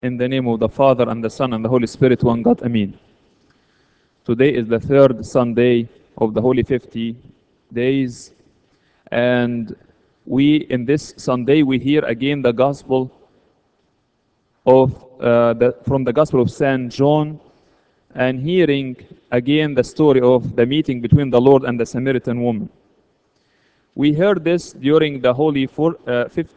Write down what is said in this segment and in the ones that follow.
In the name of the Father, and the Son, and the Holy Spirit, one God, Amen. Today is the third Sunday of the Holy 50 days, and in this Sunday, we hear again the Gospel from the Gospel of Saint John, and hearing again the story of the meeting between the Lord and the Samaritan woman. We heard this during the Holy Fifth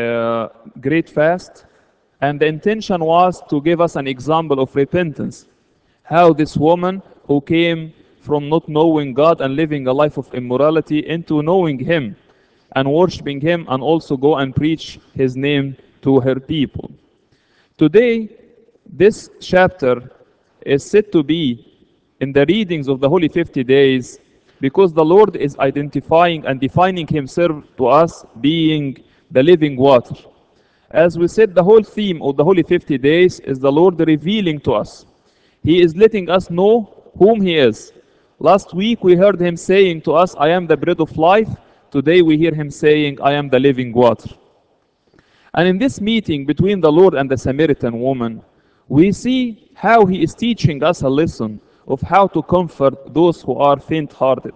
Great Fast, and the intention was to give us an example of repentance. How this woman who came from not knowing God and living a life of immorality into knowing Him and worshiping Him, and also go and preach His name to her people. Today, this chapter is said to be in the readings of the Holy 50 days because the Lord is identifying and defining Himself to us being the living water. As we said, the whole theme of the Holy 50 days is the Lord revealing to us. He is letting us know whom He is. Last week we heard Him saying to us, I am the bread of life. Today we hear Him saying, I am the living water. And in this meeting between the Lord and the Samaritan woman, we see how He is teaching us a lesson of how to comfort those who are faint-hearted.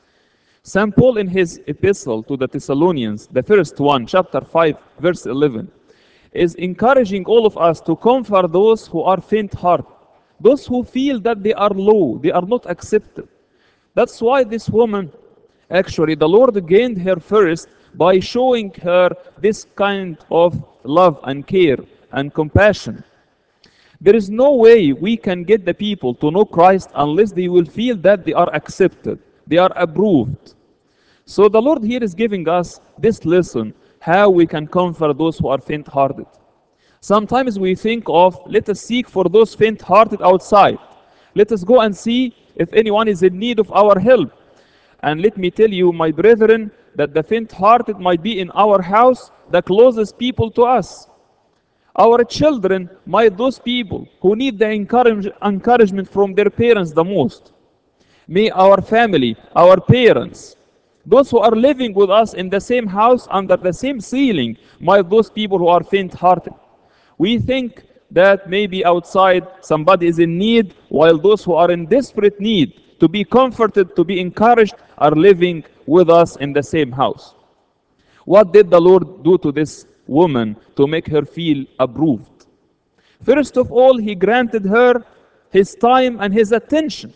St. Paul, in his epistle to the Thessalonians, the first one, chapter 5, verse 11, is encouraging all of us to comfort those who are faint-hearted, those who feel that they are low, they are not accepted. That's why this woman, actually, the Lord gained her first by showing her this kind of love and care and compassion. There is no way we can get the people to know Christ unless they will feel that they are accepted, they are approved. So the Lord here is giving us this lesson, how we can comfort those who are faint-hearted. Sometimes we think of, let us seek for those faint-hearted outside. Let us go and see if anyone is in need of our help. And let me tell you, my brethren, that the faint-hearted might be in our house, the closest people to us. Our children might those people who need the encouragement from their parents the most. May our family, our parents, those who are living with us in the same house under the same ceiling, might those people who are faint-hearted. We think that maybe outside somebody is in need, while those who are in desperate need to be comforted, to be encouraged, are living with us in the same house. What did the Lord do to this woman to make her feel approved? First of all, He granted her His time and His attention.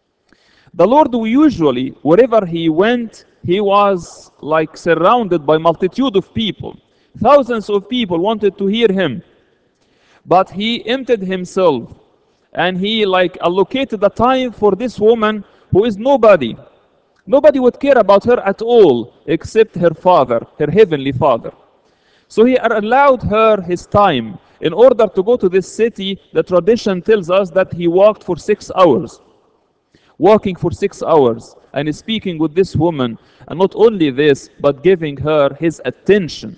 The Lord usually, wherever He went, He was like surrounded by multitude of people. Thousands of people wanted to hear Him. But He emptied Himself and He allocated the time for this woman who is nobody. Nobody would care about her at all except her Father, her Heavenly Father. So He allowed her His time. In order to go to this city, the tradition tells us that He walked for 6 hours. Walking for 6 hours and speaking with this woman, and not only this, but giving her His attention.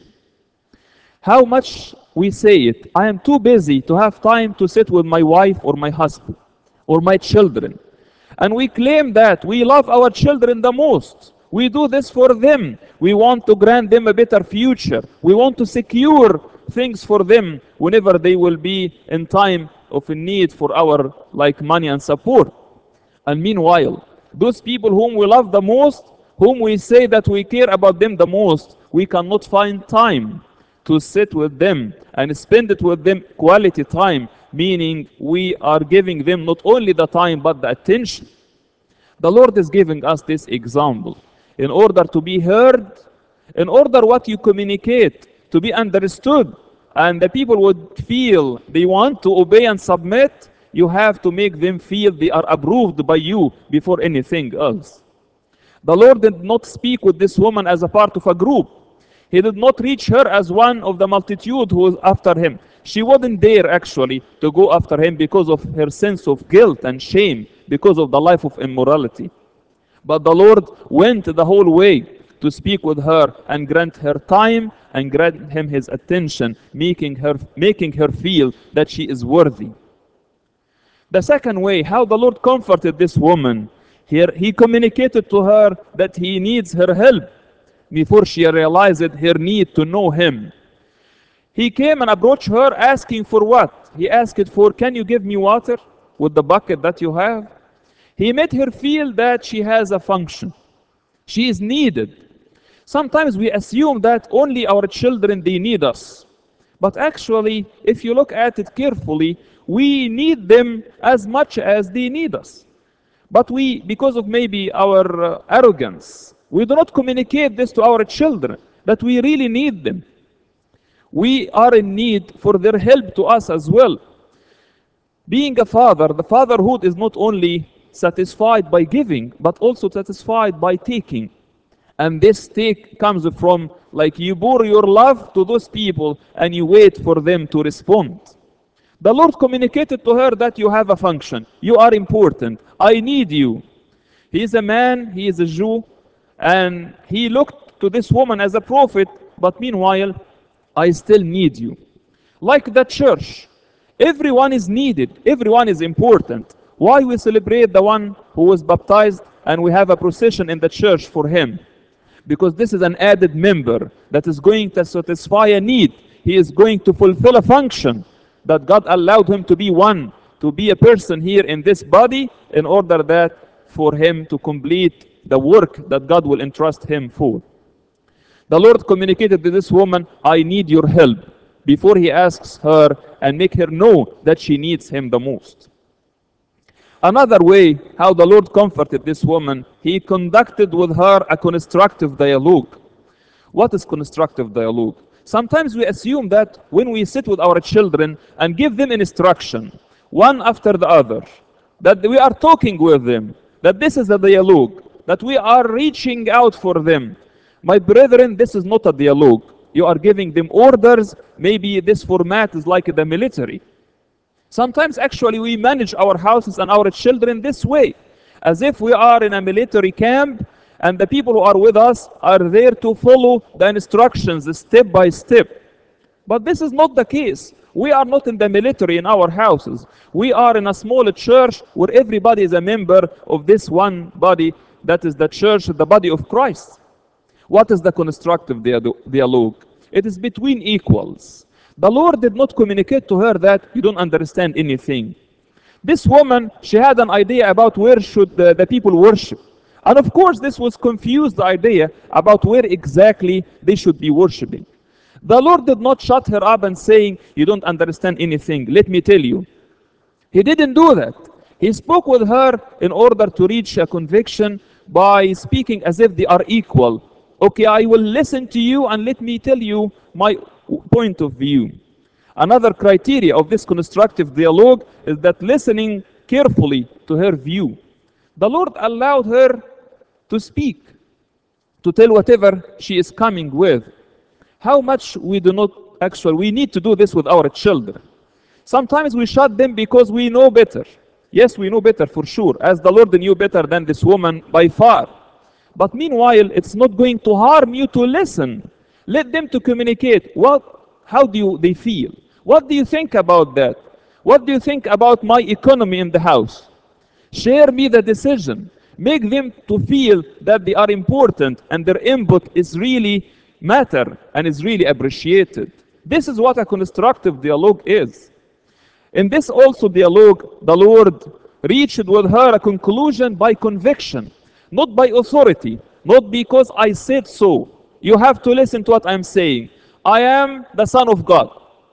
How much we say it, I am too busy to have time to sit with my wife or my husband or my children. And we claim that we love our children the most. We do this for them. We want to grant them a better future. We want to secure things for them whenever they will be in time of need for our money and support. And meanwhile, those people whom we love the most, whom we say that we care about them the most, we cannot find time to sit with them and spend it with them quality time, meaning we are giving them not only the time but the attention. The Lord is giving us this example in order to be heard, in order what you communicate to be understood, and the people would feel they want to obey and submit. You have to make them feel they are approved by you before anything else. The Lord did not speak with this woman as a part of a group. He did not reach her as one of the multitude who was after Him. She wouldn't dare actually to go after Him because of her sense of guilt and shame, because of the life of immorality. But the Lord went the whole way to speak with her and grant her time and grant Him His attention, making her feel that she is worthy. The second way, how the Lord comforted this woman, here He communicated to her that He needs her help before she realized her need to know Him. He came and approached her asking for what? He asked for, can you give me water with the bucket that you have? He made her feel that she has a function. She is needed. Sometimes we assume that only our children, they need us. But actually, if you look at it carefully, we need them as much as they need us. But we, because of maybe our arrogance, we do not communicate this to our children, that we really need them. We are in need for their help to us as well. Being a father, the fatherhood is not only satisfied by giving, but also satisfied by taking. And this take comes from like you pour your love to those people and you wait for them to respond. The Lord communicated to her that you have a function. You are important. I need you. He is a man, he is a Jew, and he looked to this woman as a prophet, but meanwhile, I still need you. Like the church, everyone is needed, everyone is important. Why we celebrate the one who was baptized and we have a procession in the church for him? Because this is an added member that is going to satisfy a need. He is going to fulfill a function that God allowed him to be one, to be a person here in this body in order that for him to complete the work that God will entrust him for. The Lord communicated to this woman, I need your help, before he asks her and make her know that she needs him the most. Another way how the Lord comforted this woman, he conducted with her a constructive dialogue. What is constructive dialogue? Sometimes we assume that when we sit with our children and give them instruction, one after the other, that we are talking with them, that this is a dialogue, that we are reaching out for them. My brethren, this is not a dialogue. You are giving them orders. Maybe this format is like the military. Sometimes actually we manage our houses and our children this way, as if we are in a military camp and the people who are with us are there to follow the instructions step by step. But this is not the case. We are not in the military in our houses. We are in a small church where everybody is a member of this one body, that is the church, the body of Christ. What is the constructive dialogue? It is between equals. The Lord did not communicate to her that you don't understand anything. This woman, she had an idea about where should the people worship. And of course, this was confused idea about where exactly they should be worshiping. The Lord did not shut her up and saying, you don't understand anything. Let me tell you. He didn't do that. He spoke with her in order to reach a conviction by speaking as if they are equal. Okay, I will listen to you and let me tell you my point of view. Another criteria of this constructive dialogue is that listening carefully to her view. The Lord allowed her to speak, to tell whatever she is coming with. How much we do not actually, we need to do this with our children. Sometimes we shut them because we know better. Yes, we know better for sure, as the Lord knew better than this woman by far. But meanwhile, it's not going to harm you to listen. Let them to communicate. How do they feel? What do you think about that? What do you think about my economy in the house? Share me the decision. Make them to feel that they are important and their input is really matter and is really appreciated. This is what a constructive dialogue is. In this also dialogue, the Lord reached with her a conclusion by conviction, not by authority, not because I said so. You have to listen to what I'm saying. I am the Son of God.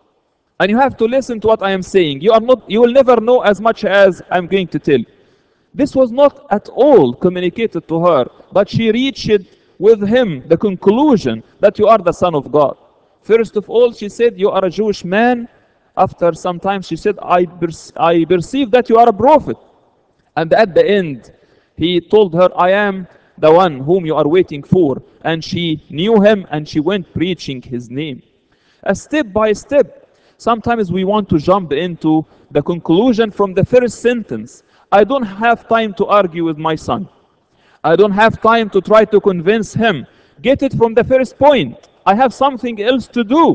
And you have to listen to what I am saying. You will never know as much as I'm going to tell. This was not at all communicated to her, but she reached with him the conclusion that you are the Son of God. First of all, she said, you are a Jewish man. After some time, she said, I perceive that you are a prophet. And at the end, he told her, I am the one whom you are waiting for. And she knew him and she went preaching his name. A step by step, sometimes we want to jump into the conclusion from the first sentence. I don't have time to argue with my son. I don't have time to try to convince him. Get it from the first point. I have something else to do.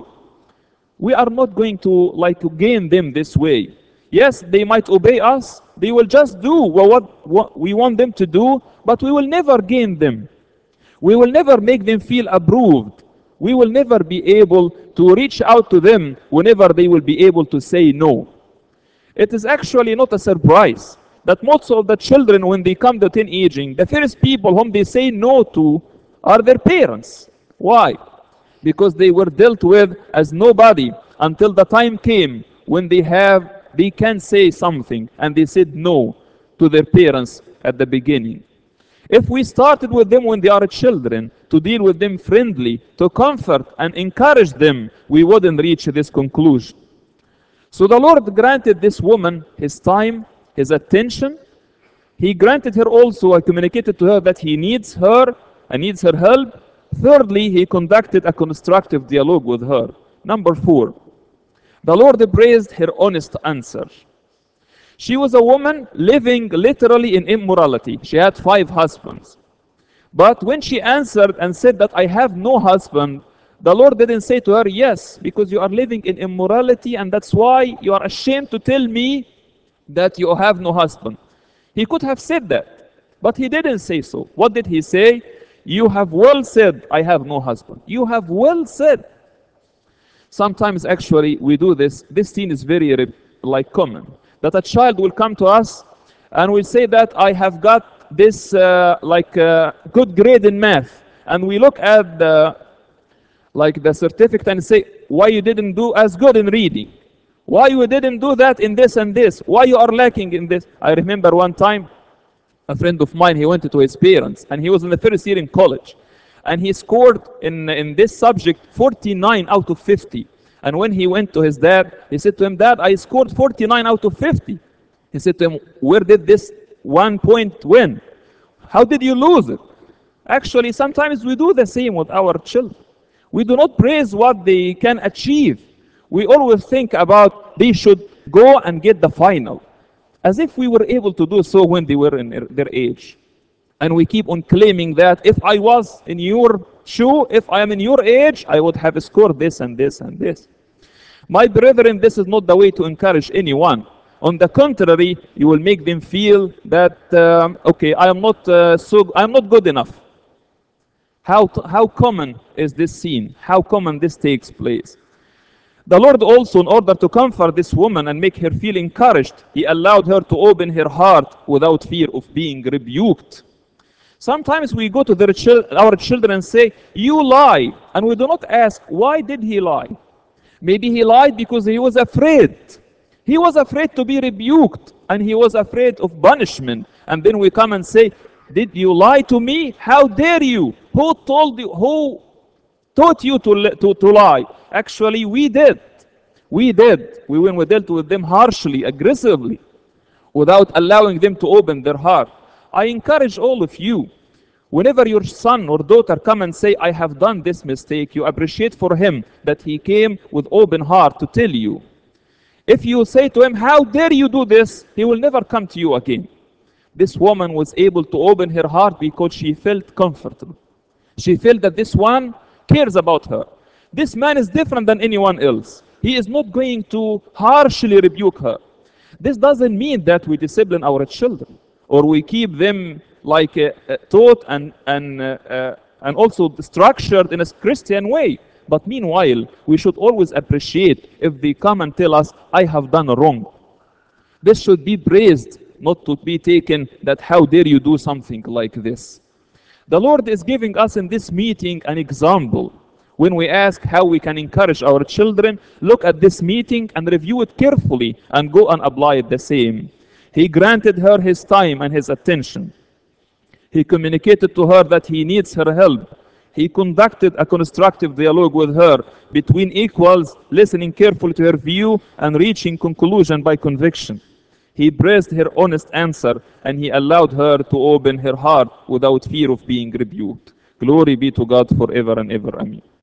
We are not going to gain them this way. Yes, they might obey us. They will just do what we want them to do, but we will never gain them. We will never make them feel approved We will never be able to reach out to them whenever they will be able to say no. It is actually not a surprise that most of the children, when they come to teenaging, the first people whom they say no to are their parents. Why? Because they were dealt with as nobody until the time came when they can say something, and they said no to their parents at the beginning. If we started with them when they are children, to deal with them friendly, to comfort and encourage them, we wouldn't reach this conclusion. So the Lord granted this woman his time, his attention. He granted her also, I communicated to her that he needs her and needs her help. Thirdly, he conducted a constructive dialogue with her. Number 4, the Lord praised her honest answer. She was a woman living literally in immorality. She had 5 husbands. But when she answered and said that I have no husband, the Lord didn't say to her, yes, because you are living in immorality and that's why you are ashamed to tell me that you have no husband. He could have said that, but he didn't say so. What did he say? You have well said, I have no husband. You have well said. Sometimes actually we do this. This scene is very common. That a child will come to us and will say that I have got this good grade in math. And we look at the certificate and say, why you didn't do as good in reading? Why you didn't do that in this and this? Why you are lacking in this? I remember one time, a friend of mine, he went to his parents, and he was in the first year in college. And he scored in this subject 49 out of 50. And when he went to his dad, he said to him, Dad, I scored 49 out of 50. He said to him, where did this 1 point win? How did you lose it? Actually, sometimes we do the same with our children. We do not praise what they can achieve. We always think about they should go and get the final, as if we were able to do so when they were in their age. And we keep on claiming that if I was in your shoe, if I am in your age, I would have scored this and this and this. My brethren, this is not the way to encourage anyone. On the contrary, you will make them feel that, okay, I am not good enough. How common is this scene? How common this takes place? The Lord also, in order to comfort this woman and make her feel encouraged, he allowed her to open her heart without fear of being rebuked. Sometimes we go to our children and say, you lie. And we do not ask, why did he lie? Maybe he lied because he was afraid. He was afraid to be rebuked, and he was afraid of punishment. And then we come and say, did you lie to me? How dare you? Who told you? Who taught you to lie? Actually, we did. We did. When we dealt with them harshly, aggressively, without allowing them to open their heart. I encourage all of you, whenever your son or daughter come and say, I have done this mistake, you appreciate for him that he came with open heart to tell you. If you say to him, how dare you do this? He will never come to you again. This woman was able to open her heart because she felt comfortable. She felt that this one cares about her. This man is different than anyone else. He is not going to harshly rebuke her. This doesn't mean that we discipline our children or we keep them taught and also structured in a Christian way. But meanwhile, we should always appreciate if they come and tell us, I have done wrong. This should be praised, not to be taken that how dare you do something like this. The Lord is giving us in this meeting an example. When we ask how we can encourage our children, look at this meeting and review it carefully and go and apply it the same. He granted her his time and his attention. He communicated to her that he needs her help. He conducted a constructive dialogue with her between equals, listening carefully to her view and reaching conclusion by conviction. He praised her honest answer, and he allowed her to open her heart without fear of being rebuked. Glory be to God forever and ever. Amen.